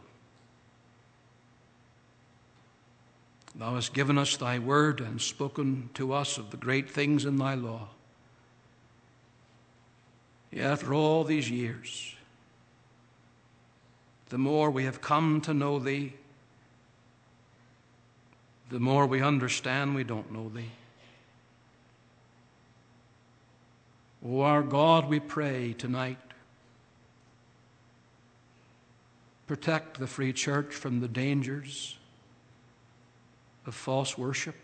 S1: Thou hast given us Thy word and spoken to us of the great things in Thy law. Yet after all these years, the more we have come to know Thee, the more we understand we don't know Thee. O our God, we pray tonight, protect the Free Church from the dangers of false worship.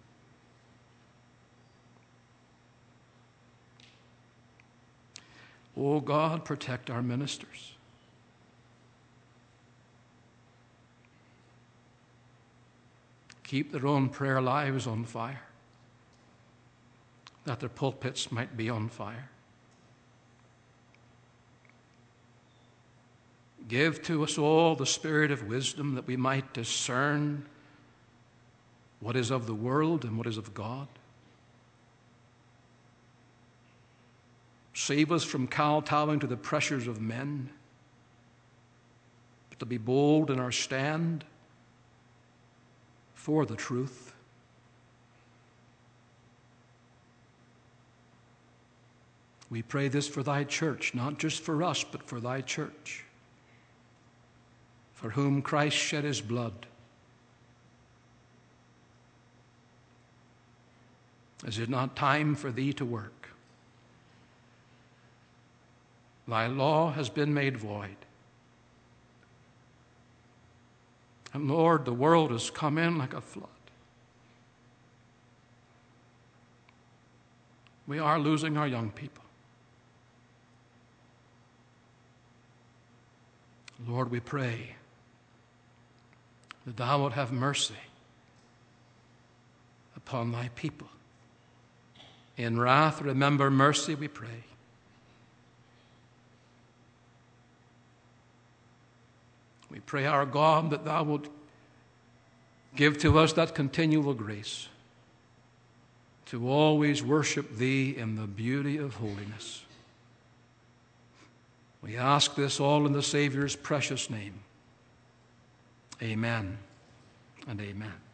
S1: O God, protect our ministers. Keep their own prayer lives on fire, that their pulpits might be on fire. Give to us all the spirit of wisdom that we might discern what is of the world and what is of God. Save us from kowtowing to the pressures of men, but to be bold in our stand for the truth. We pray this for Thy church, not just for us, but for Thy church, for whom Christ shed His blood. Is it not time for Thee to work? thy law has been made void. And Lord, the world has come in like a flood. We are losing our young people. Lord, we pray that thou wilt have mercy upon thy people. In wrath, remember mercy, we pray. We pray, our God, that thou wilt give to us that continual grace to always worship thee in the beauty of holiness. We ask this all in the Savior's precious name. Amen and amen.